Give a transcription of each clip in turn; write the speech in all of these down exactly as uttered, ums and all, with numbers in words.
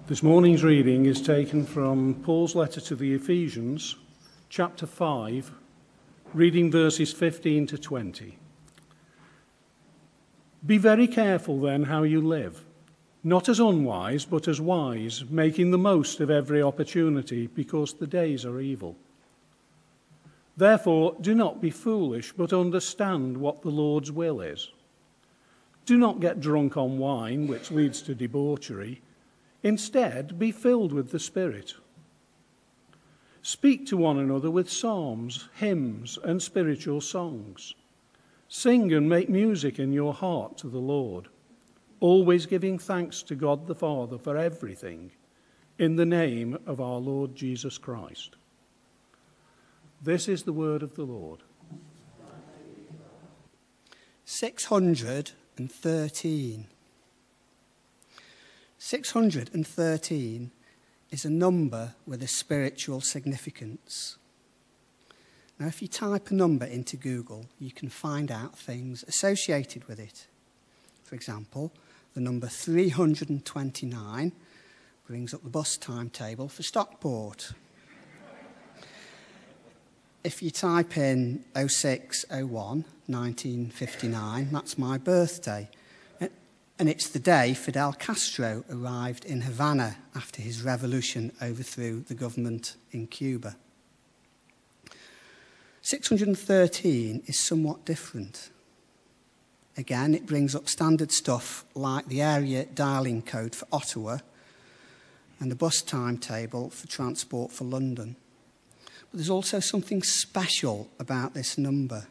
This morning's reading is taken from Paul's letter to the Ephesians, chapter five, reading verses fifteen to twenty. Be very careful then how you live, not as unwise, but as wise, making the most of every opportunity, because the days are evil. Therefore, do not be foolish, but understand what the Lord's will is. Do not get drunk on wine, which leads to debauchery. Instead, be filled with the Spirit. Speak to one another with psalms, hymns, and spiritual songs. Sing and make music in your heart to the Lord, always giving thanks to God the Father for everything, in the name of our Lord Jesus Christ. This is the word of the Lord. six hundred thirteen. six hundred thirteen is a number with a spiritual significance. Now, if you type a number into Google, you can find out things associated with it. For example, the number three hundred twenty-nine brings up the bus timetable for Stockport. If you type in oh six oh one nineteen fifty-nine, that's my birthday. And it's the day Fidel Castro arrived in Havana after his revolution overthrew the government in Cuba. six hundred thirteen is somewhat different. Again, it brings up standard stuff like the area dialing code for Ottawa and the bus timetable for Transport for London. But there's also something special about this number.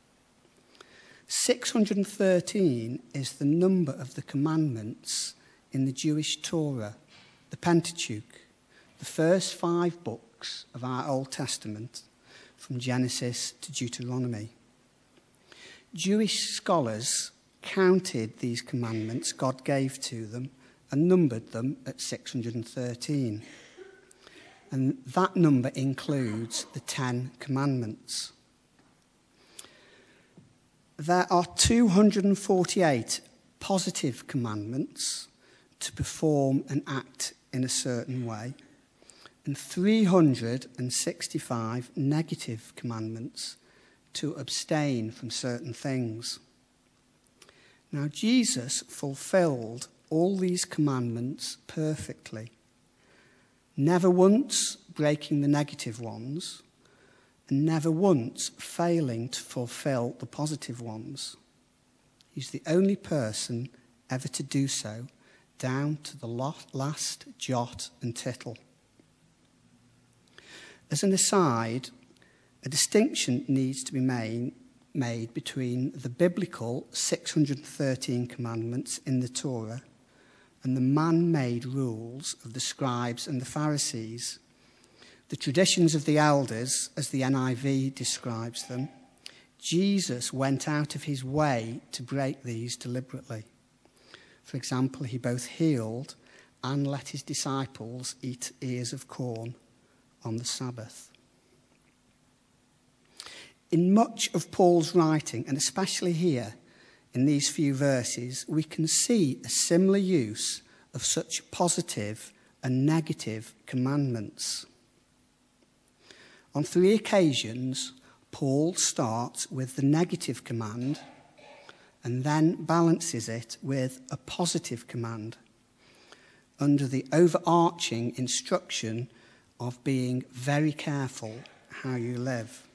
six hundred thirteen is the number of the commandments in the Jewish Torah, the Pentateuch, the first five books of our Old Testament, from Genesis to Deuteronomy. Jewish scholars counted these commandments God gave to them and numbered them at six hundred thirteen. And that number includes the Ten Commandments. There are two hundred forty-eight positive commandments to perform an act in a certain way, and three hundred sixty-five negative commandments to abstain from certain things. Now, Jesus fulfilled all these commandments perfectly, never once breaking the negative ones, and never once failing to fulfill the positive ones. He's the only person ever to do so, down to the last jot and tittle. As an aside, a distinction needs to be made, made between the biblical six hundred thirteen commandments in the Torah and the man-made rules of the scribes and the Pharisees. The traditions of the elders, as the N I V describes them. Jesus went out of his way to break these deliberately. For example, he both healed and let his disciples eat ears of corn on the Sabbath. In much of Paul's writing, and especially here in these few verses, we can see a similar use of such positive and negative commandments. On three occasions, Paul starts with the negative command and then balances it with a positive command under the overarching instruction of being very careful how you live.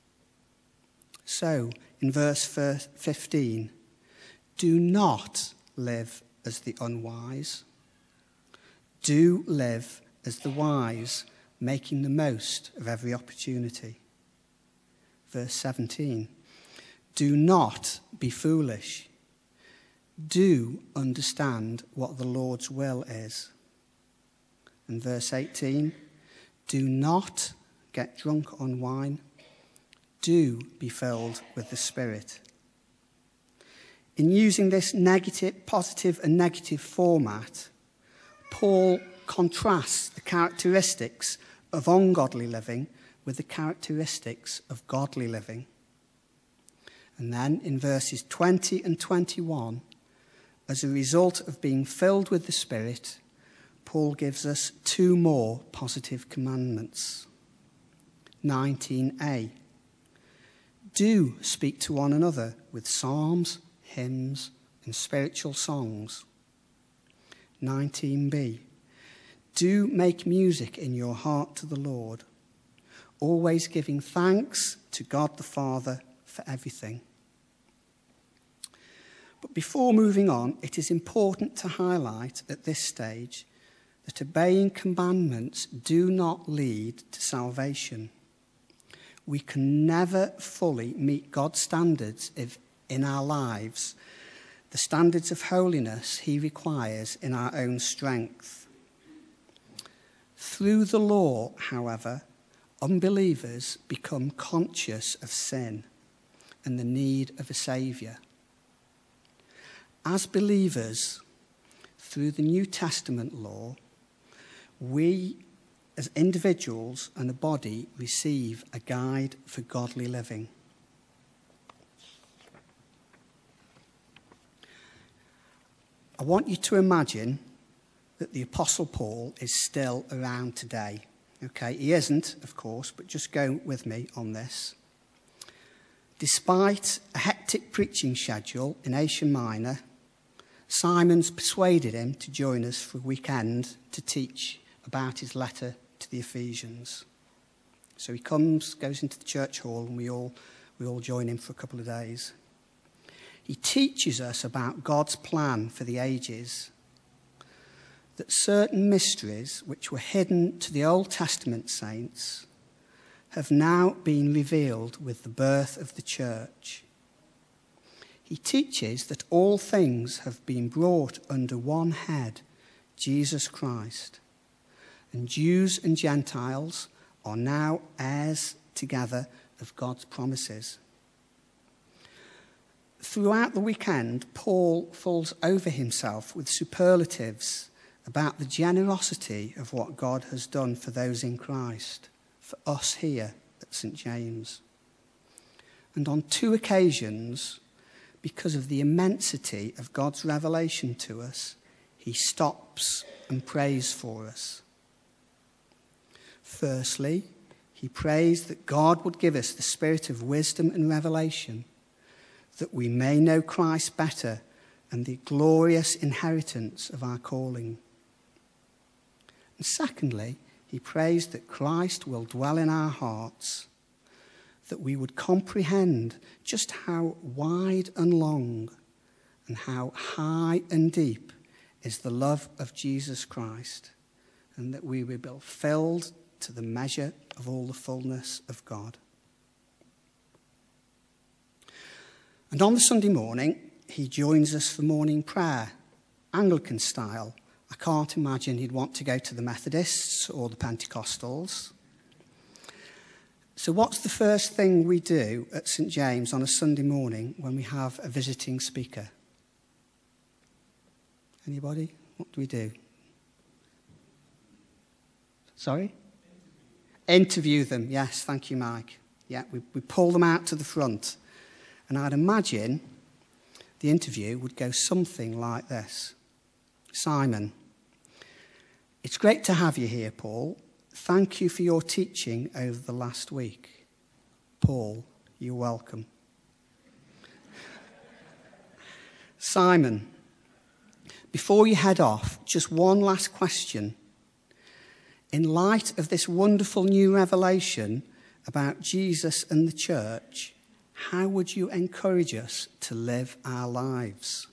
So, in verse fifteen, do not live as the unwise. Do live as the wise, making the most of every opportunity. Verse seventeen, do not be foolish. Do understand what the Lord's will is. And verse eighteen, do not get drunk on wine. Do be filled with the Spirit. In using this negative, positive and negative format, Paul contrasts the characteristics of ungodly living with the characteristics of godly living. And then in verses twenty and twenty-one, as a result of being filled with the Spirit, Paul gives us two more positive commandments. nineteen a. Do speak to one another with psalms, hymns, and spiritual songs. nineteen b. Do make music in your heart to the Lord, always giving thanks to God the Father for everything. But before moving on, it is important to highlight at this stage that obeying commandments do not lead to salvation. We can never fully meet God's standards if, in our lives, the standards of holiness he requires in our own strength. Through the law, however, unbelievers become conscious of sin and the need of a saviour. As believers, through the New Testament law, we as individuals and a body receive a guide for godly living. I want you to imagine that the Apostle Paul is still around today. Okay, he isn't, of course, but just go with me on this. Despite a hectic preaching schedule in Asia Minor, Simon's persuaded him to join us for a weekend to teach about his letter to the Ephesians. So he comes, goes into the church hall, and we all, we all join him for a couple of days. He teaches us about God's plan for the ages, that certain mysteries which were hidden to the Old Testament saints have now been revealed with the birth of the church. He teaches that all things have been brought under one head, Jesus Christ, and Jews and Gentiles are now heirs together of God's promises. Throughout the weekend, Paul falls over himself with superlatives about the generosity of what God has done for those in Christ, for us here at Saint James. And on two occasions, because of the immensity of God's revelation to us, he stops and prays for us. Firstly, he prays that God would give us the spirit of wisdom and revelation, that we may know Christ better and the glorious inheritance of our calling. And secondly, he prays that Christ will dwell in our hearts, that we would comprehend just how wide and long and how high and deep is the love of Jesus Christ, and that we will be filled to the measure of all the fullness of God. And on the Sunday morning, he joins us for morning prayer, Anglican style. I can't imagine he'd want to go to the Methodists or the Pentecostals. So what's the first thing we do at Saint James on a Sunday morning when we have a visiting speaker? Anybody? What do we do? Sorry? Interview them. Yes, thank you, Mike. Yeah, we, we pull them out to the front. And I'd imagine the interview would go something like this. Simon, it's great to have you here, Paul. Thank you for your teaching over the last week. Paul, you're welcome. Simon, before you head off, just one last question. In light of this wonderful new revelation about Jesus and the church, how would you encourage us to live our lives?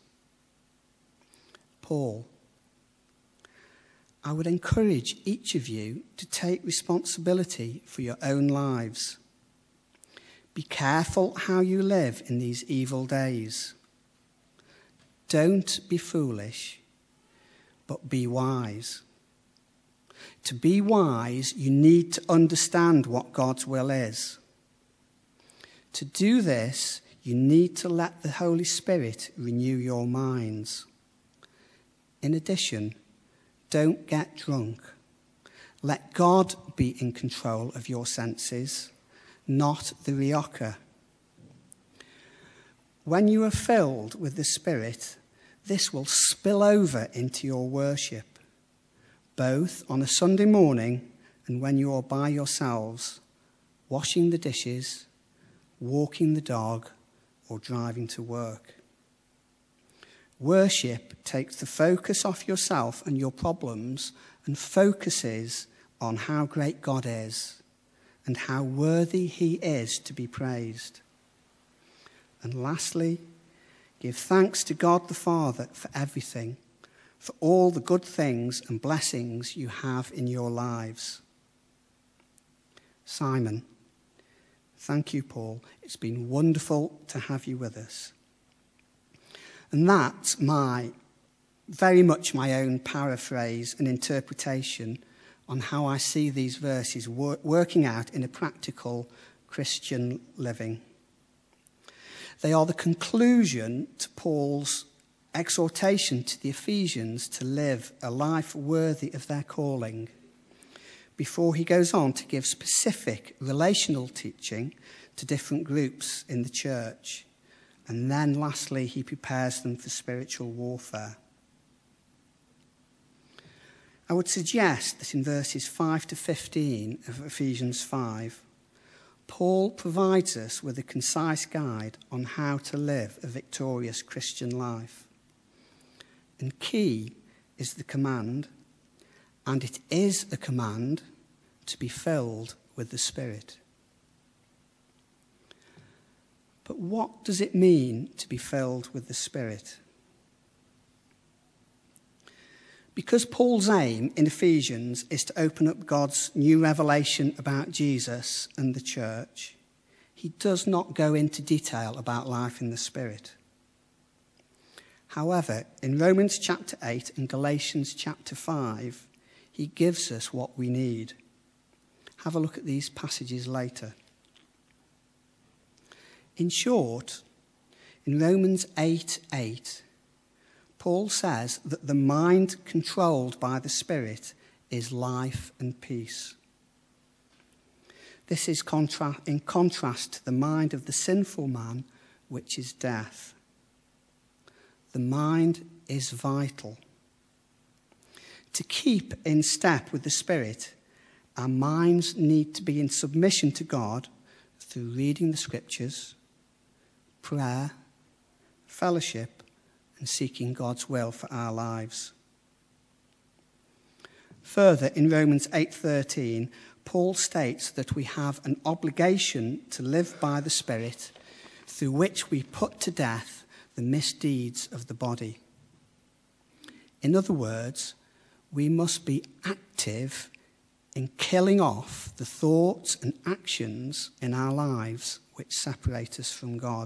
Paul, I would encourage each of you to take responsibility for your own lives. Be careful how you live in these evil days. Don't be foolish, but be wise. To be wise, you need to understand what God's will is. To do this, you need to let the Holy Spirit renew your minds. In addition, don't get drunk. Let God be in control of your senses, not the rioja. When you are filled with the Spirit, this will spill over into your worship. both on a Sunday morning and when you are by yourselves, washing the dishes, walking the dog, or driving to work. Worship takes the focus off yourself and your problems and focuses on how great God is and how worthy he is to be praised. And lastly, give thanks to God the Father for everything, for all the good things and blessings you have in your lives. Simon, thank you, Paul. It's been wonderful to have you with us. And that's my, very much my own paraphrase and interpretation on how I see these verses wor- working out in a practical Christian living. They are the conclusion to Paul's exhortation to the Ephesians to live a life worthy of their calling, before he goes on to give specific relational teaching to different groups in the church. And then lastly, he prepares them for spiritual warfare. I would suggest that in verses five to fifteen of Ephesians five, Paul provides us with a concise guide on how to live a victorious Christian life. And key is the command, and it is a command, to be filled with the Spirit. But what does it mean to be filled with the Spirit? Because Paul's aim in Ephesians is to open up God's new revelation about Jesus and the church, he does not go into detail about life in the Spirit. However, in Romans chapter eight and Galatians chapter five, he gives us what we need. Have a look at these passages later. In short, in Romans eight eight, Paul says that the mind controlled by the Spirit is life and peace. This is contra- in contrast to the mind of the sinful man, which is death. The mind is vital. To keep in step with the Spirit, our minds need to be in submission to God through reading the Scriptures, prayer, fellowship, and seeking God's will for our lives. Further, in Romans eight thirteen, Paul states that we have an obligation to live by the Spirit, through which we put to death the misdeeds of the body. In other words, we must be active in killing off the thoughts and actions in our lives which separate us from God.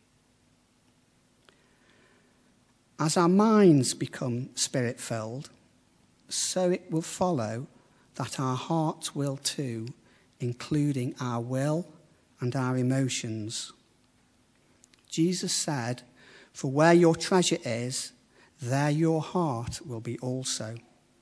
As our minds become Spirit-filled, so it will follow that our hearts will too, including our will and our emotions. Jesus said, "For where your treasure is, there your heart will be also."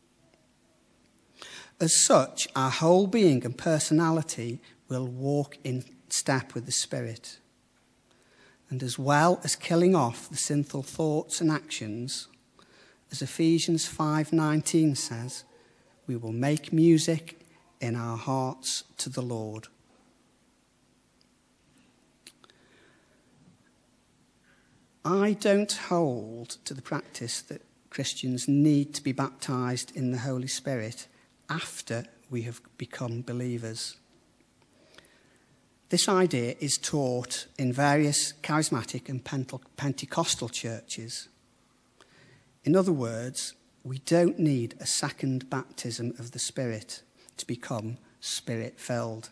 As such, our whole being and personality will walk in step with the Spirit. And as well as killing off the sinful thoughts and actions, as Ephesians five nineteen says, we will make music in our hearts to the Lord. I don't hold to the practice that Christians need to be baptized in the Holy Spirit after we have become believers. This idea is taught in various charismatic and Pentecostal churches. In other words, we don't need a second baptism of the Spirit to become Spirit-filled.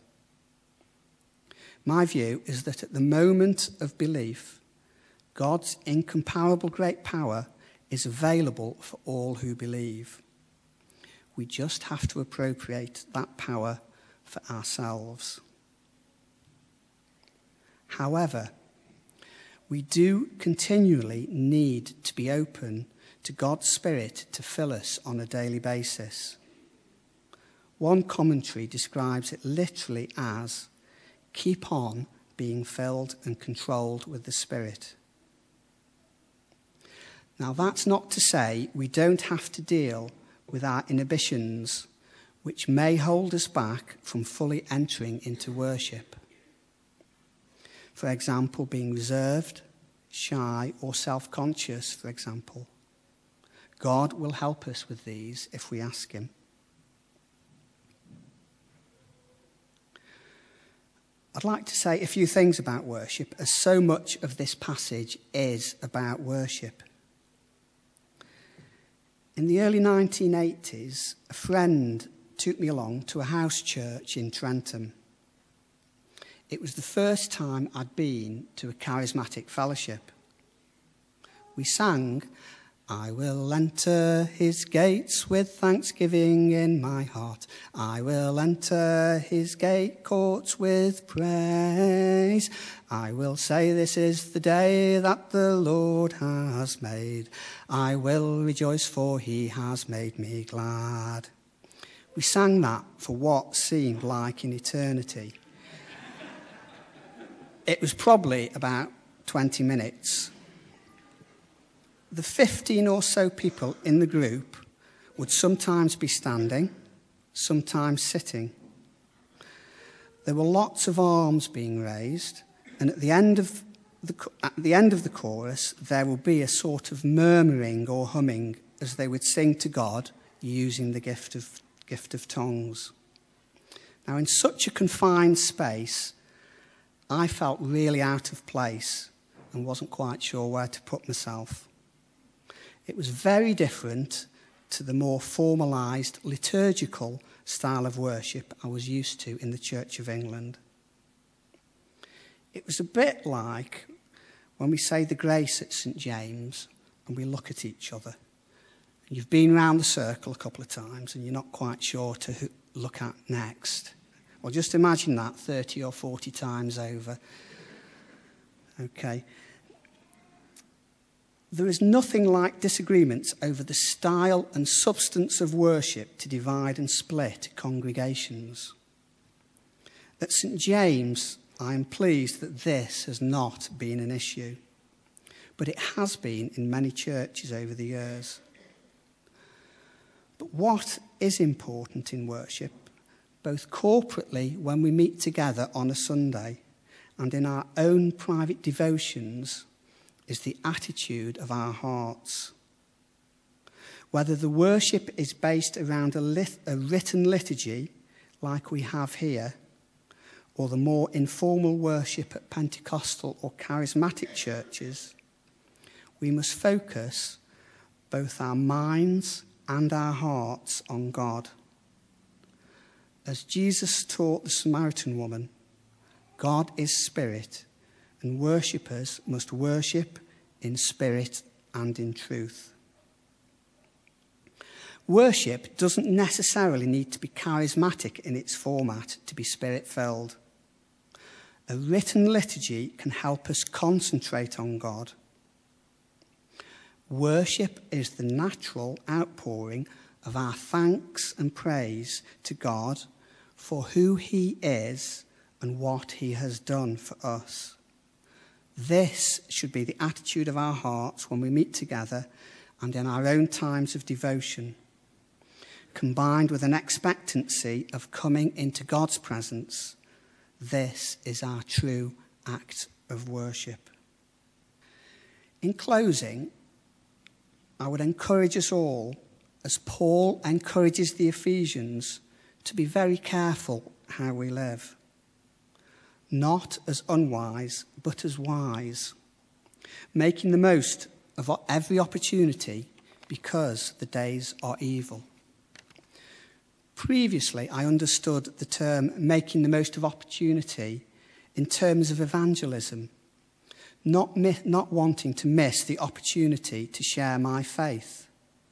My view is that at the moment of belief, God's incomparable great power is available for all who believe. We just have to appropriate that power for ourselves. However, we do continually need to be open to God's Spirit to fill us on a daily basis. One commentary describes it literally as, keep on being filled and controlled with the Spirit. Now, that's not to say we don't have to deal with our inhibitions, which may hold us back from fully entering into worship. For example, being reserved, shy, or self-conscious, for example. God will help us with these if we ask him. I'd like to say a few things about worship, as so much of this passage is about worship. In the early nineteen eighties, a friend took me along to a house church in Trentham. It was the first time I'd been to a charismatic fellowship. We sang, "I will enter his gates with thanksgiving in my heart. I will enter his gate courts with praise. I will say this is the day that the Lord has made. I will rejoice for he has made me glad." We sang that for what seemed like an eternity. It was probably about twenty minutes. The fifteen or so people in the group would sometimes be standing, sometimes sitting. There were lots of arms being raised, and at the end of the, at the end of the chorus, there will be a sort of murmuring or humming as they would sing to God using the gift of, gift of tongues. Now, in such a confined space, I felt really out of place and wasn't quite sure where to put myself. It was very different to the more formalised liturgical style of worship I was used to in the Church of England. It was a bit like when we say the grace at St James and we look at each other. You've been round the circle a couple of times and you're not quite sure to who, look at next. Well, just imagine that thirty or forty times over. Okay. There is nothing like disagreements over the style and substance of worship to divide and split congregations. At St James, I am pleased that this has not been an issue, but it has been in many churches over the years. But what is important in worship, both corporately when we meet together on a Sunday and in our own private devotions, is the attitude of our hearts. Whether the worship is based around a, lit- a written liturgy, like we have here, or the more informal worship at Pentecostal or charismatic churches, we must focus both our minds and our hearts on God. As Jesus taught the Samaritan woman, God is spirit, and worshippers must worship in spirit and in truth. Worship doesn't necessarily need to be charismatic in its format to be spirit-filled. A written liturgy can help us concentrate on God. Worship is the natural outpouring of our thanks and praise to God for who he is and what he has done for us. This should be the attitude of our hearts when we meet together and in our own times of devotion, combined with an expectancy of coming into God's presence. This is our true act of worship. In closing, I would encourage us all, as Paul encourages the Ephesians, to be very careful how we live. Not as unwise, but as wise, making the most of every opportunity because the days are evil. Previously, I understood the term making the most of opportunity in terms of evangelism, not, mi- not wanting to miss the opportunity to share my faith.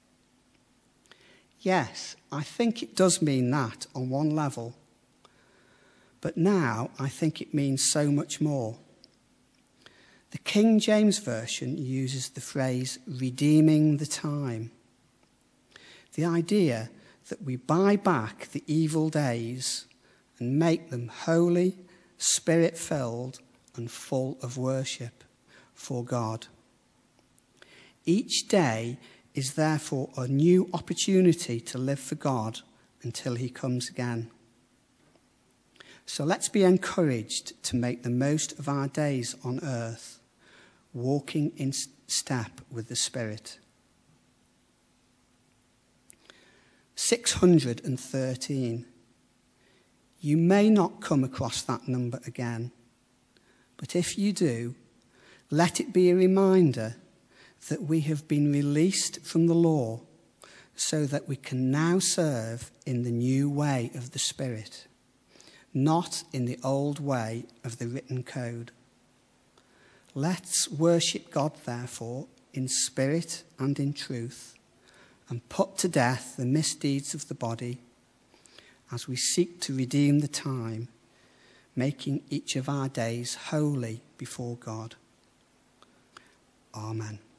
Yes, I think it does mean that on one level. But now I think it means so much more. The King James Version uses the phrase redeeming the time. The idea that we buy back the evil days and make them holy, spirit-filled and full of worship for God. Each day is therefore a new opportunity to live for God until he comes again. So let's be encouraged to make the most of our days on earth, walking in step with the Spirit. six hundred thirteen. You may not come across that number again, but if you do, let it be a reminder that we have been released from the law so that we can now serve in the new way of the Spirit, not in the old way of the written code. Let's worship God, therefore, in spirit and in truth, and put to death the misdeeds of the body as we seek to redeem the time, making each of our days holy before God. Amen.